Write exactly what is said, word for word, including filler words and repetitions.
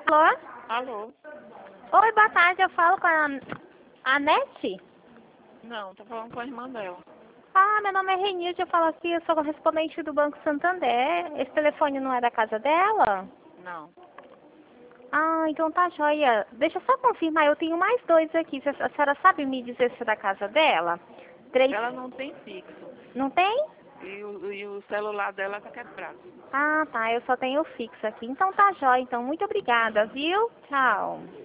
Alô? Alô? Oi, boa tarde, eu falo com a Anete? Não, tô falando com a irmã dela. Ah, meu nome é Renilde, eu falo aqui, eu sou correspondente do Banco Santander. Esse telefone não é da casa dela? Não. Ah, então tá joia. Deixa eu só confirmar, eu tenho mais dois aqui. A senhora sabe me dizer se é da casa dela? Três... Ela não tem fixo. Não tem? E o, e o celular dela tá quebrado. Ah, tá, eu só tenho o fixo aqui. Então tá joia, então muito obrigada, viu? Tchau.